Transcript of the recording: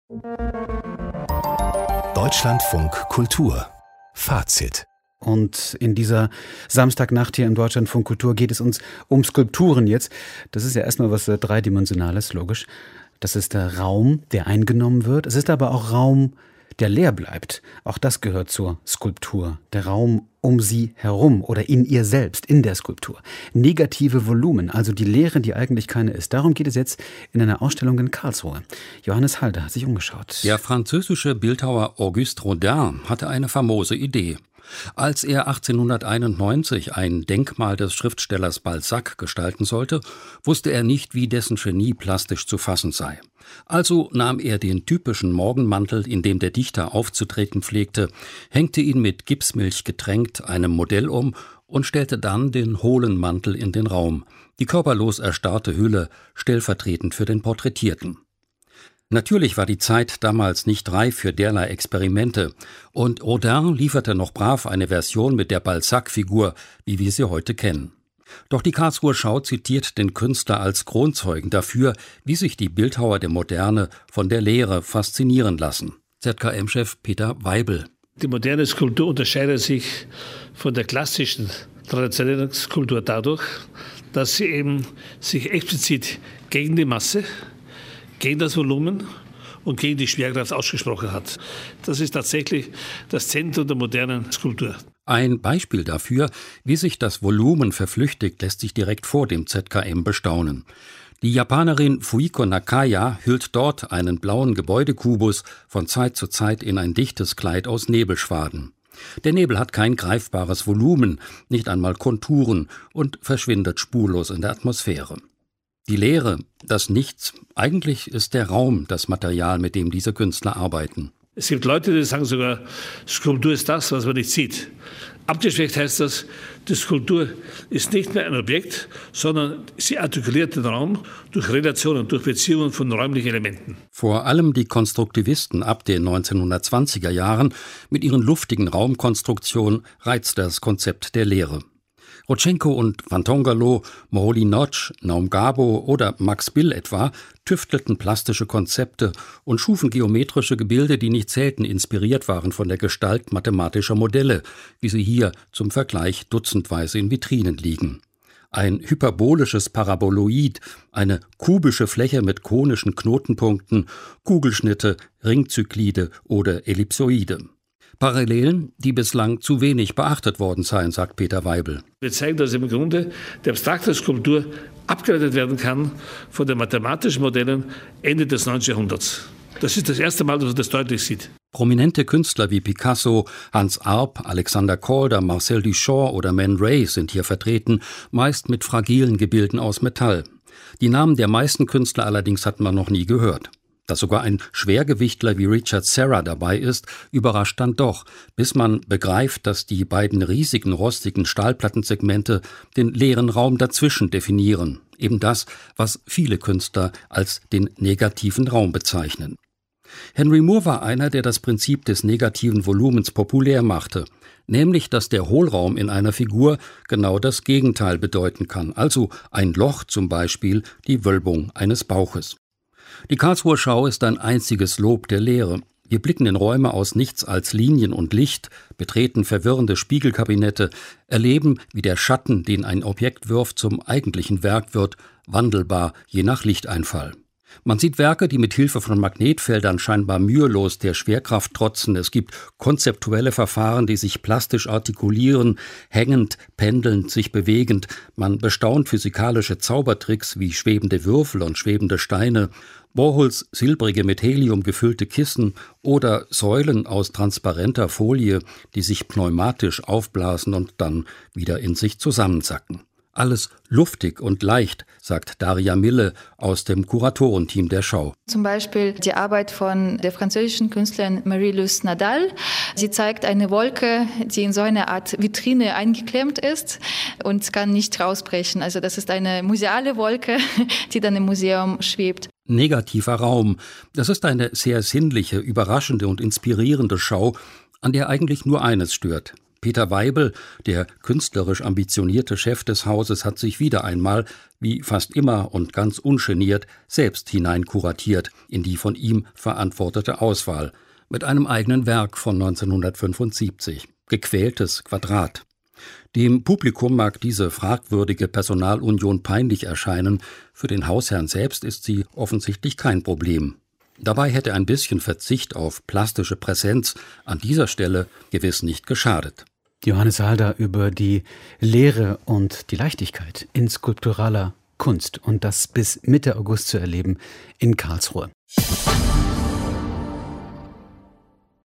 Deutschlandfunk Kultur Fazit. Und in dieser Samstagnacht hier im Deutschlandfunk Kultur geht es uns um Skulpturen jetzt. Das ist ja erstmal was Dreidimensionales, logisch. Das ist der Raum, der eingenommen wird. Es ist aber auch Raum, der leer bleibt. Auch das gehört zur Skulptur. Der Raum um sie herum oder in ihr selbst, in der Skulptur. Negative Volumen, also die Leere, die eigentlich keine ist. Darum geht es jetzt in einer Ausstellung in Karlsruhe. Johannes Halder hat sich umgeschaut. Der französische Bildhauer Auguste Rodin hatte eine famose Idee. Als er 1891 ein Denkmal des Schriftstellers Balzac gestalten sollte, wusste er nicht, wie dessen Genie plastisch zu fassen sei. Also nahm er den typischen Morgenmantel, in dem der Dichter aufzutreten pflegte, hängte ihn mit Gipsmilch getränkt einem Modell um und stellte dann den hohlen Mantel in den Raum, die körperlos erstarrte Hülle stellvertretend für den Porträtierten. Natürlich war die Zeit damals nicht reif für derlei Experimente und Rodin lieferte noch brav eine Version mit der Balzac-Figur, wie wir sie heute kennen. Doch die Karlsruher Schau zitiert den Künstler als Kronzeugen dafür, wie sich die Bildhauer der Moderne von der Leere faszinieren lassen. ZKM-Chef Peter Weibel. Die moderne Skulptur unterscheidet sich von der klassischen, traditionellen Skulptur dadurch, dass sie eben sich explizit gegen die Masse, gegen das Volumen und gegen die Schwerkraft ausgesprochen hat. Das ist tatsächlich das Zentrum der modernen Skulptur. Ein Beispiel dafür, wie sich das Volumen verflüchtigt, lässt sich direkt vor dem ZKM bestaunen. Die Japanerin Fujiko Nakaya hüllt dort einen blauen Gebäudekubus von Zeit zu Zeit in ein dichtes Kleid aus Nebelschwaden. Der Nebel hat kein greifbares Volumen, nicht einmal Konturen und verschwindet spurlos in der Atmosphäre. Die Leere, das Nichts, eigentlich ist der Raum das Material, mit dem diese Künstler arbeiten. Es gibt Leute, die sagen sogar, Skulptur ist das, was man nicht sieht. Abgeschwächt heißt das, die Skulptur ist nicht mehr ein Objekt, sondern sie artikuliert den Raum durch Relationen, durch Beziehungen von räumlichen Elementen. Vor allem die Konstruktivisten ab den 1920er Jahren mit ihren luftigen Raumkonstruktionen reizt das Konzept der Leere. Rodchenko und Van Tongalo, Moholy-Nagy, Naum Gabo oder Max Bill etwa tüftelten plastische Konzepte und schufen geometrische Gebilde, die nicht selten inspiriert waren von der Gestalt mathematischer Modelle, wie sie hier zum Vergleich dutzendweise in Vitrinen liegen. Ein hyperbolisches Paraboloid, eine kubische Fläche mit konischen Knotenpunkten, Kugelschnitte, Ringzyklide oder Ellipsoide. Parallelen, die bislang zu wenig beachtet worden seien, sagt Peter Weibel. Wir zeigen, dass im Grunde die abstrakte Skulptur abgeleitet werden kann von den mathematischen Modellen Ende des 19. Jahrhunderts. Das ist das erste Mal, dass man das deutlich sieht. Prominente Künstler wie Picasso, Hans Arp, Alexander Calder, Marcel Duchamp oder Man Ray sind hier vertreten, meist mit fragilen Gebilden aus Metall. Die Namen der meisten Künstler allerdings hat man noch nie gehört. Dass sogar ein Schwergewichtler wie Richard Serra dabei ist, überrascht dann doch, bis man begreift, dass die beiden riesigen rostigen Stahlplattensegmente den leeren Raum dazwischen definieren. Eben das, was viele Künstler als den negativen Raum bezeichnen. Henry Moore war einer, der das Prinzip des negativen Volumens populär machte, nämlich, dass der Hohlraum in einer Figur genau das Gegenteil bedeuten kann, also ein Loch zum Beispiel die Wölbung eines Bauches. Die Karlsruher Schau ist ein einziges Lob der Leere. Wir blicken in Räume aus nichts als Linien und Licht, betreten verwirrende Spiegelkabinette, erleben, wie der Schatten, den ein Objekt wirft, zum eigentlichen Werk wird, wandelbar je nach Lichteinfall. Man sieht Werke, die mit Hilfe von Magnetfeldern scheinbar mühelos der Schwerkraft trotzen. Es gibt konzeptuelle Verfahren, die sich plastisch artikulieren, hängend, pendelnd, sich bewegend. Man bestaunt physikalische Zaubertricks wie schwebende Würfel und schwebende Steine, Warhols silbrige mit Helium gefüllte Kissen oder Säulen aus transparenter Folie, die sich pneumatisch aufblasen und dann wieder in sich zusammensacken. Alles luftig und leicht, sagt Daria Mille aus dem Kuratorenteam der Schau. Zum Beispiel die Arbeit von der französischen Künstlerin Marie-Luce Nadal. Sie zeigt eine Wolke, die in so eine Art Vitrine eingeklemmt ist und kann nicht rausbrechen. Also das ist eine museale Wolke, die dann im Museum schwebt. Negativer Raum, das ist eine sehr sinnliche, überraschende und inspirierende Schau, an der eigentlich nur eines stört: Peter Weibel, der künstlerisch ambitionierte Chef des Hauses, hat sich wieder einmal, wie fast immer und ganz ungeniert, selbst hineinkuratiert in die von ihm verantwortete Auswahl, mit einem eigenen Werk von 1975, Gequältes Quadrat. Dem Publikum mag diese fragwürdige Personalunion peinlich erscheinen, für den Hausherrn selbst ist sie offensichtlich kein Problem. Dabei hätte ein bisschen Verzicht auf plastische Präsenz an dieser Stelle gewiss nicht geschadet. Johannes Halder über die Lehre und die Leichtigkeit in skulpturaler Kunst und das bis Mitte August zu erleben in Karlsruhe.